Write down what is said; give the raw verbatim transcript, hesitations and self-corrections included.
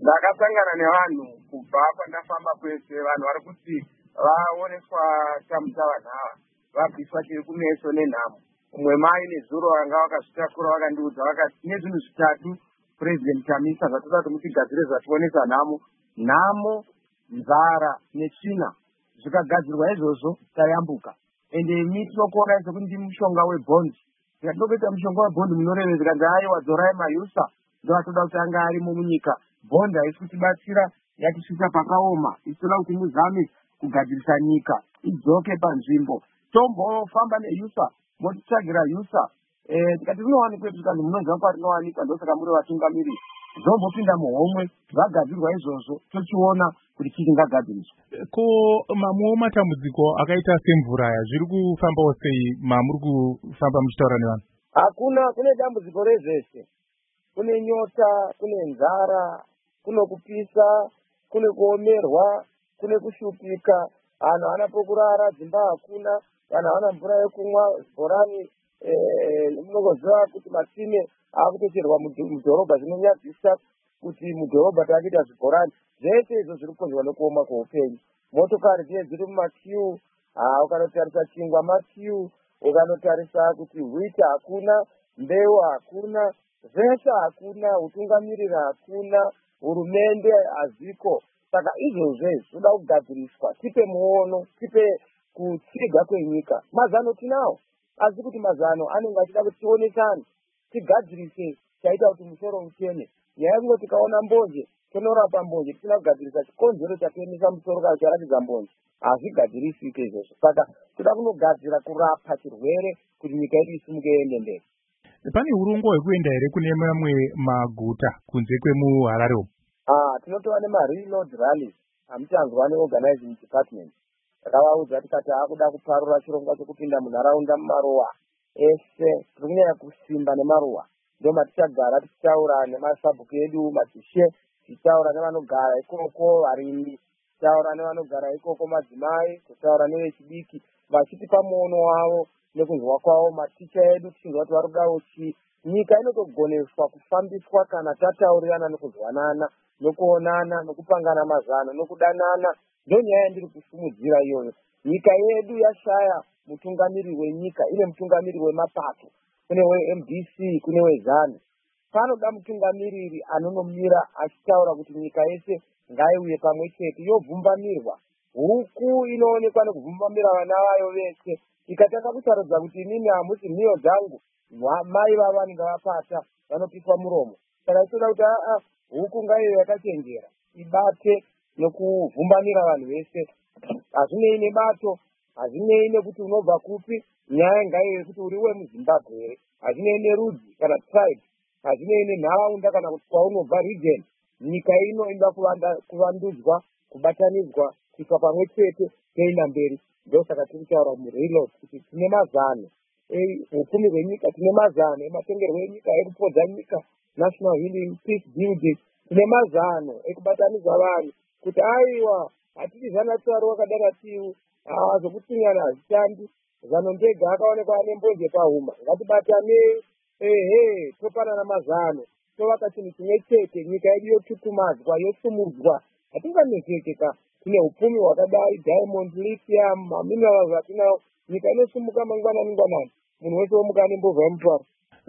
ndakasangana nevanhu kubva kwandafamba kwese, vanhu vari kuti vaoneswa chamutavanhava vabviswa chiri kumeso nenhamo. Umwe mai nezuro vanga vakazvitakura vakandiudza vakati tine zvinhu zvitatu President Chamisa zvatoda kuti mutigadzire zvationesa nhamo. Nhamo, nzara netsvina. Zvikagadzirwa izvozvo tayambuka. Ende imi tinokuona sekuti ndi mushonga webond. Tikatokuita mushonga webond munorevedzeka kuti aiwa dzorai mayusa ndoatoda kuti anga arimo munyika. Bond haisi kutibatsira yatisvika pakaoma. Isitoda kuti muzame kugadzirisa nyika idzoke panzvimbo. Tombofamba neyusa motitsvagira yusa. Eh, tikati rinowanikwa kuti kana munonzwa kwarinowanikwa ndosaka muri vatungamiri. Zombopinda muhomwe zvagadzirwa izvozvo tochiona kuti chii chingagadziriswa. Ko mamuwo matambudziko akaita semvura aya zviri kufambawo sei mamuri kufamba muchitaura nevanhu? Hakuna, kune dambudziko rezvese. Kune nyota, kune nzara, kune kupisa, kune kuomerwa, kune kushupika, vanhu havana pokurara, dzimba hakuna, vanhu havana mvura yekumwa, bhorani munongoziva kuti matsime akutocherwa mudhorobha, zvinonyadzisa kuti mudhorobha takuita zvibhorani. Zvese izvo zviri kukonzerwa nekuoma kweupenyu. Motokari dziye dziri mumakiu, ukanotarisa chingwa makiu, ukanotarisa kuti wheat hakuna, mbeu hakuna, zvese hakuna, utungamiriri hakuna, hurumende haziko. Saka izvozvo zvoda kugadziriswa, tipe muono, tipe kutsiga kwenyika. Mazano tinawo, asi kuti mazano anenge achida kuti tionesane, tigadzirise chaita kuti musoro uchene. Nyaya tikaona mbonje tonorapa mbonje, tisina kugadzirisa chikonzero chatoemesa musoro kana charatidza mbonje, hazvigadzirisike izvozvo. Saka toda kunogadzira kurapa chirwere kuti nyika yedu isimuke iende mberi. Pane urongwa hwekuenda here kune mamwe maguta kunze kwemuHarare umu? Ah, tinotova nemareload rallies amuchanzwa neorganizing department. Takavaudza tikati akuda kuparura chirongwa chekupinda munharaunda mumaruwa ese, tiri kunyanya kusimba nemaruwa. Ndio matichagara tichitaura nemasabhuku edu matishe, tichitaura nevanogara ikoko varimi, tichitaura nevanogara ikoko madzimai, tichitaura nevechidiki vachitipa muono wavo nekunzwa kwavo. Maticha edu tichinzwa kuti vari kudawo chii. Nyika inotogoneswa kufambiswa kana tataurirana nekuzwanana, nokuonana, nokupangana mazano, nokudanana. Ndio nyaya yandiri kusumudzira iyoyo. Nyika yedu yashaya mutungamiri wenyika, ine mutungamiri wemapato, kune we-M D C, kune we-ZANU. Panoda mutungamiriri anonomira achitaura kuti nyika yese ngaiuye pamwe chete, yobvumbamirwa. Huku inoonekwa nekubvumbamira vana vayo vese. Ikataka kusarodza kuti inini hamusi mhiyo dzangu, mai vava vanenge vapata vanopiswa muromo. Saka ichoda kuti aa huku ngaiyo yakachenjera ibate nekuvhumbanira vanhu vese. Hazvinei nebato, hazvinei nekuti unobva kupi, nyaya ngaiyo kuti uri wemuZimbabwe here, hazvinei nerudzi kana tribe, hazvinei nenharaunda kana kuti kwaunobva region. Nyika ino inoda kuvandudzwa, kubatanidzwa, kuiswa pamwe chete toenda mberi. Ndio saka tiri kutaura mureload kuti tine mazano upfumi hwenyika, tine mazano ematongerwo enyika, ekupodza nyika, national healing, peace building. Tine mazano ekubatanidza vanhu kuti aiwa hatiti zana tswari wakadara tiu, zvokutinyana hazvishandi, zano ndega akaonekwa ane mbonje pahuma. Ngatibatanei, ehe, topanana mazano, tovaka chinhu chimwe chete, nyika yedu yotutumadzwa, yosumudzwa. Hatinganetseka, tine upfumi hwakadai, diamond, lithium, maminerals atinawo. Nyika inosumuka mangwanani ngwanani, munhu wese womuka nembovha yemutwaro.